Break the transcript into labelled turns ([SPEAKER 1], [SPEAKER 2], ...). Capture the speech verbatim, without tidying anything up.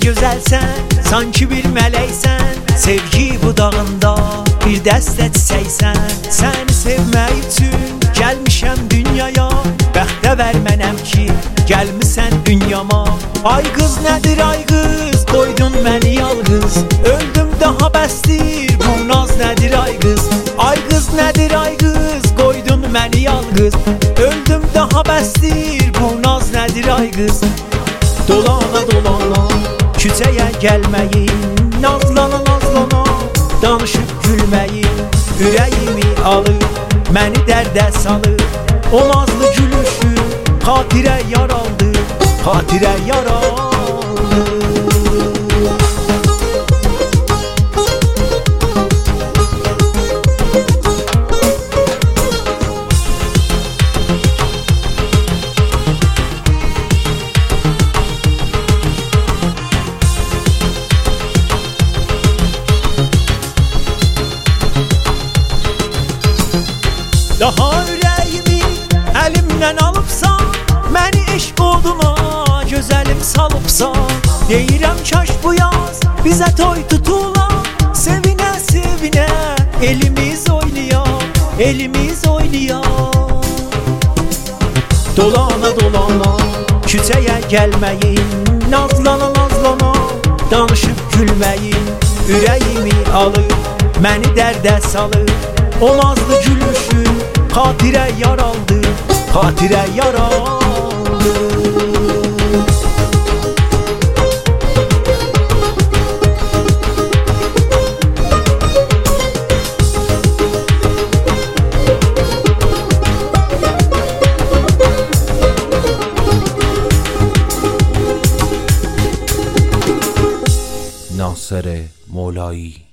[SPEAKER 1] gözəlsən, sanki bir mələksən. Sevgi budağında bir dəstə çiçəksən. Səni sevmək üçün gəlmişəm dünyaya. Bəxtəvər mənəm ki, gəlmisən dünyama. Ay qız nədir ay qız, qoydun məni yalqız. Öldüm daha bəsdir, bu naz nədir ay qız. Ay qız nədir ay qız, qoydun məni yalqız. Öldüm daha bəsdir, bu naz nədir ay qız. Dolana dolana küçəyə gəlməyin, nazlana nazlana danışıb gülməyin. Ürəyimi alır, məni dərdə salır. O nazlı gülüşü xatirə yaraldı, xatirə yaraldı. Daha ürəyimi əlimdən alıbsan, məni eşq oduna gözəlim salıbsan. Deyirəm kaş bu yaz bizə toy tutula, sevinə sevinə elimiz oynayaq, elimiz oynayaq. Dolana dolana küçəyə gəlməyin, nazlana nazlana danışıb gülməyin. Ürəyimi alır, məni dərdə salır. O nazlı gülüşün xatirə yaraldı, xatirə yaraldı.
[SPEAKER 2] ناصر مولایی.